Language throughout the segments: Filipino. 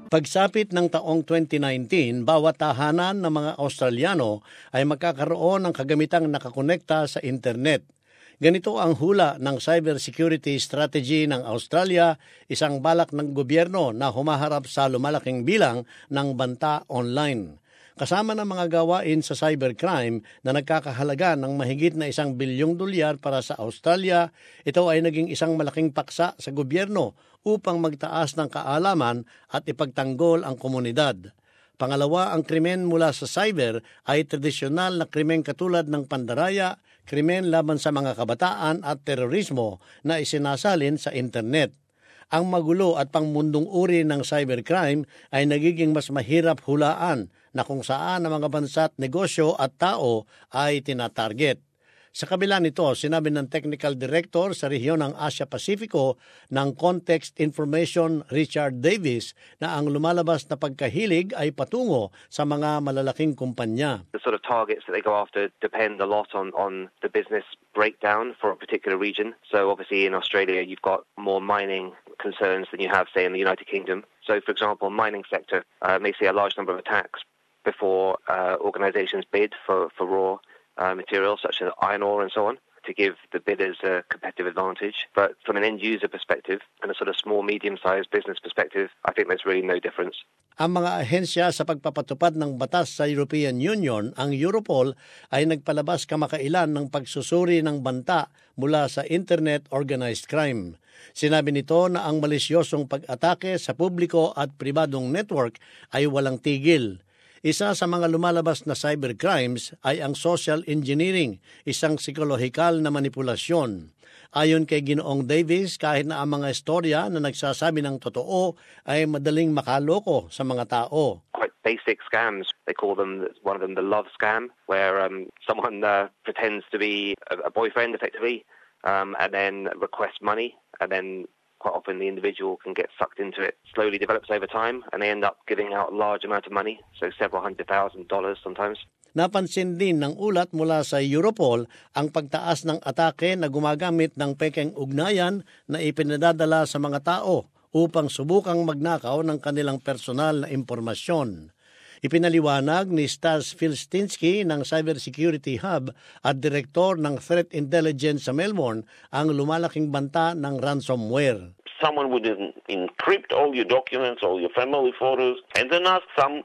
Pagsapit ng taong 2019, bawat tahanan ng mga Australiano ay magkakaroon ng kagamitang nakakonekta sa internet. Ganito ang hula ng cybersecurity strategy ng Australia, isang balak ng gobyerno na humaharap sa lumalaking bilang ng banta online. Kasama ng mga gawain sa cybercrime na nagkakahalaga ng mahigit na $1 bilyong para sa Australia, ito ay naging isang malaking paksa sa gobyerno upang magtaas ng kaalaman at ipagtanggol ang komunidad. Pangalawa, ang krimen mula sa cyber ay tradisyonal na krimen katulad ng pandaraya, krimen laban sa mga kabataan at terorismo na isinasalin sa internet. Ang magulo at pangmundong uri ng cybercrime ay nagiging mas mahirap hulaan na kung saan ang mga bansa at negosyo at tao ay tinatarget. Sa kabila nito, sinabi ng Technical Director sa rehiyon ng Asia-Pasifiko ng Context Information Richard Davis na ang lumalabas na pagkahilig ay patungo sa mga malalaking kumpanya. The sort of targets that they go after depend a lot on the business breakdown for a particular region. So obviously in Australia you've got more mining concerns than you have, say, in the United Kingdom. So for example, mining sector may see a large number of attacks before organizations bid for raw materials such as iron ore and so on, to give the bidders a competitive advantage. But from an end-user perspective and a sort of small, medium-sized business perspective, I think there's really no difference. Ang mga ahensya sa pagpapatupad ng batas sa European Union, ang Europol, ay nagpalabas kamakailan ng pagsusuri ng banta mula sa Internet Organized Crime. Sinabi nito na ang malisyosong pag-atake sa publiko at pribadong network ay walang tigil. Isa sa mga lumalabas na cybercrimes ay ang social engineering, isang psikolohikal na manipulasyon. Ayon kay Ginoong Davis, kahit na ang mga istorya na nagsasabi ng totoo ay madaling makaloko sa mga tao. Quite basic scams. They call them, one of them, the love scam, where someone pretends to be a boyfriend effectively and then requests money, and then quite often the individual can get sucked into it. Slowly develops over time and they end up giving out a large amount of money, so several $100,000 sometimes. Napansin din ng ulat mula sa Europol ang pagtaas ng atake na gumagamit ng pekeng ugnayan na ipinadadala sa mga tao upang subukang magnakaw ng kanilang personal na impormasyon. Ipinaliwanag ni Stas Filstinsky ng Cybersecurity Hub at direktor ng Threat Intelligence sa Melbourne ang lumalaking banta ng ransomware. Someone would encrypt all your documents, all your family photos, and then ask some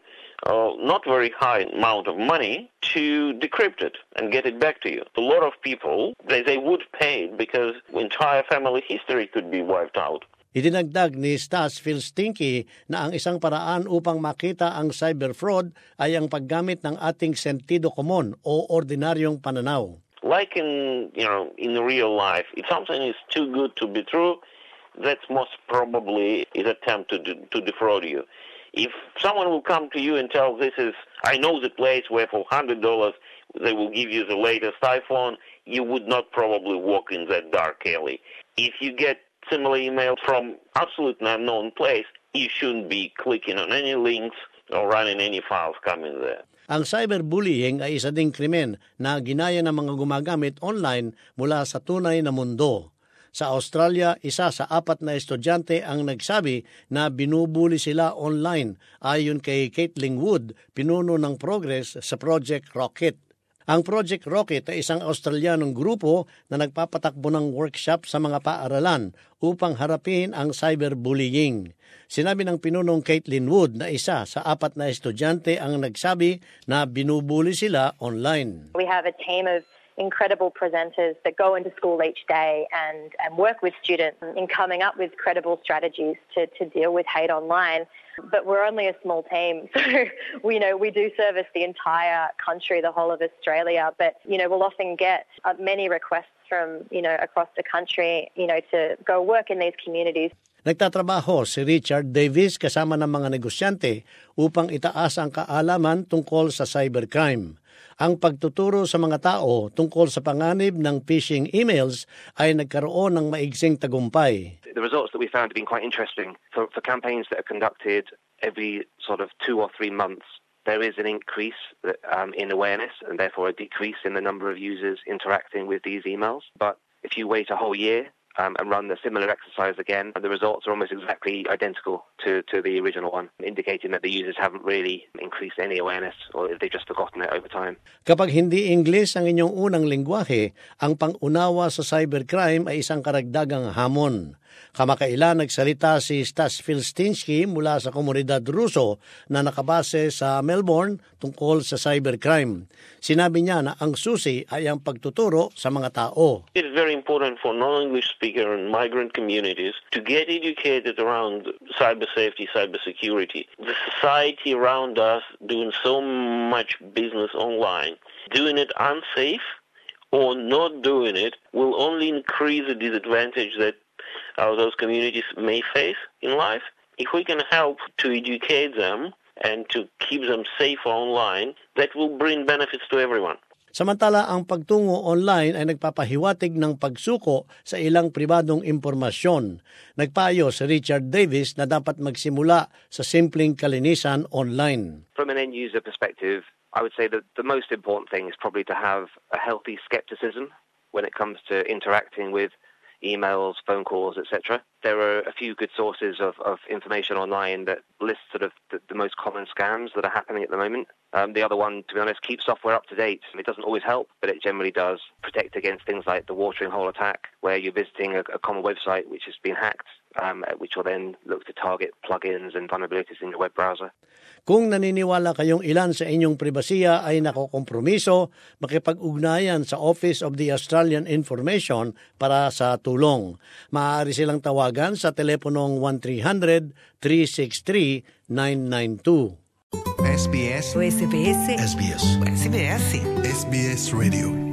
not very high amount of money to decrypt it and get it back to you. A lot of people, they would pay because entire family history could be wiped out. Idinagdag ni Stas Filstinsky na ang isang paraan upang makita ang cyber fraud ay ang paggamit ng ating sentido komon o ordinaryong pananaw. Like in real life, if something is too good to be true, that's most probably an attempt to defraud you. If someone will come to you and tell I know the place where for $100 they will give you the latest iPhone, you would not probably walk in that dark alley. If you get similar email from absolutely unknown place, you shouldn't be clicking on any links or running any files coming there. Ang cyberbullying ay isa ding krimen na ginaya ng mga gumagamit online mula sa tunay na mundo. Sa Australia, 1 sa 4 na estudyante ang nagsabi na binubuli sila online ayon kay Caitlin Wood, pinuno ng Progress sa Project Rocket. Ang Project Rocket ay isang Australianong grupo na nagpapatakbo ng workshop sa mga paaralan upang harapin ang cyberbullying. Sinabi ng pinunong Caitlin Wood na 1 sa 4 na estudyante ang nagsabi na binubuli sila online. We have a team of incredible presenters that go into school each day and work with students in coming up with credible strategies to deal with hate online. But we're only a small team, so we do service the entire country, the whole of Australia. But we'll often get many requests from across the country, to go work in these communities. Nagtatrabaho si Richard Davis kasama ng mga negosyante upang itaas ang kaalaman tungkol sa cybercrime. Ang pagtuturo sa mga tao tungkol sa panganib ng phishing emails ay nagkaroon ng maigsing tagumpay. The results that we found have been quite interesting. For campaigns that are conducted every sort of 2 or 3 months, there is an increase in awareness and therefore a decrease in the number of users interacting with these emails. But if you wait a whole year, and run the similar exercise again. And the results are almost exactly identical to the original one, indicating that the users haven't really increased any awareness or they've just forgotten it over time. Kapag hindi English ang inyong unang lengguwahe, ang pang-unawa sa cybercrime ay isang karagdagang hamon. Kamakailan nagsalita si Stas Filstinsky mula sa komunidad Ruso na nakabase sa Melbourne tungkol sa cybercrime. Sinabi niya na ang susi ay ang pagtuturo sa mga tao. It's very important for non-English speaker and migrant communities to get educated around cyber safety, cyber security. The society around us doing so much business online, doing it unsafe or not doing it will only increase the disadvantage that those communities may face in life. If we can help to educate them and to keep them safe online, that will bring benefits to everyone. Samantala, ang pagtungo online ay nagpapahiwatig ng pagsuko sa ilang pribadong impormasyon. Nagpayo si Richard Davis na dapat magsimula sa simpleng kalinisan online. From an end-user perspective, I would say that the most important thing is probably to have a healthy skepticism when it comes to interacting with emails, phone calls, etc. There are a few good sources of information online that list sort of the most common scams that are happening at the moment. The other one, to be honest, keeps software up to date. It doesn't always help, but it generally does protect against things like the watering hole attack, where you're visiting a common website which has been hacked, which will then look to target plugins and vulnerabilities in your web browser. Kung naniniwala kayong ilan sa inyong pribasiya ay nakokompromiso, makipag-ugnayan sa Office of the Australian Information para sa tulong. Maaari silang tawagan sa teleponong 1300-363-992. SBS SBS SBS SBS SBS Radio